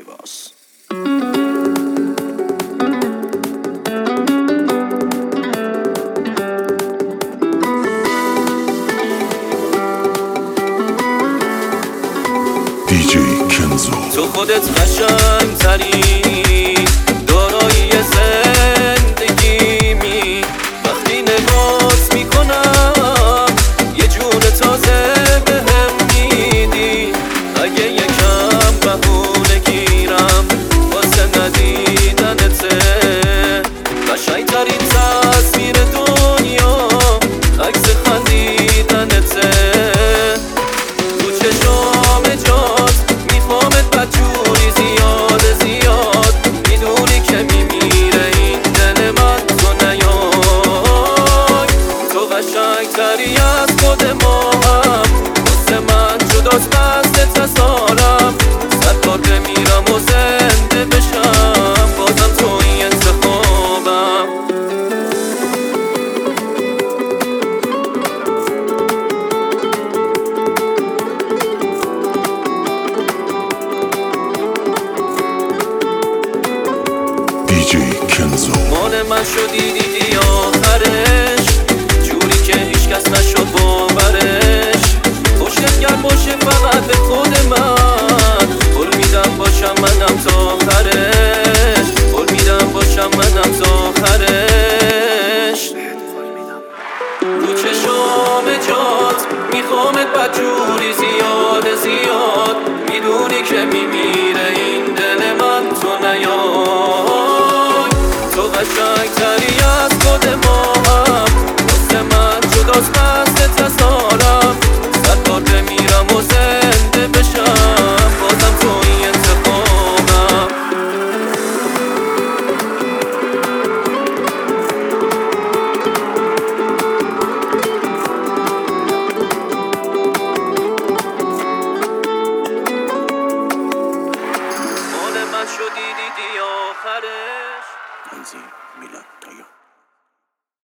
لباس. دیجی کنزو. تو خودت قشنگ تری دارایی زندگیمی، وقتی نگات میکنم یه جون تازه بهم میدی. اگه یکم بهونه گیرم واسه ندیدنته، قشنگ ترین تصویر دنیا عکس خندیدنته. تو چشام جات میخوامت بدجوری زیاد میدونی که میمیره این دل من تو نیای. تو قشنگ تری از خود ما هم، واسه من جداست بست تصارم. 100 بار بمیرم و زنده بشم بازم توی انتخابم. دیجی کنزو. مال من شدی دیدی آخرش، جوری که هیچ کس نشد باورش. پشتت گرم باشه فقط به خود من، قول میدم باشم منم تا آخرش. قول میدم باشم منم تا آخرش. رو چشام جات میخوامت بدجوری زیاد میدونی که میمیره این دل من تو نیای. تو قشنگ تری از خود ما هم، واسه من جداست بست تصارم. 100 بار بمیرم و زنده بشم بازم توی انتخابم. مال من شدی دیدی آخرش. تنظیم میلاد تایا.